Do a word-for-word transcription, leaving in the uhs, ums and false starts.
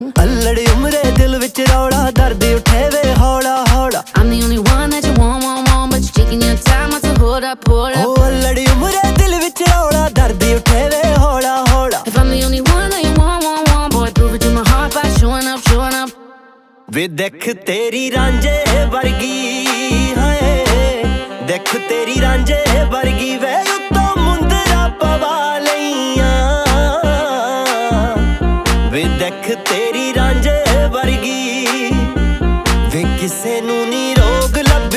अल्लड़ उमरे दिल विच रौला दर्द उठे वे हौला हौला I'm the only one that you want, want, want, but you're taking your time. I said, hold up, hold up. ओ अल्लड़ उमरे दिल विच रौला दर्द उठे वे हौला हौला If I'm the only one that you want, want, want, boy, prove it to my heart by showing up, showing up. वे देख तेरी रांझे वर्गी हाय देख तेरी रांझे वर्गी वे उत्तों मुंदरा पवा लईयां वे देख तेरी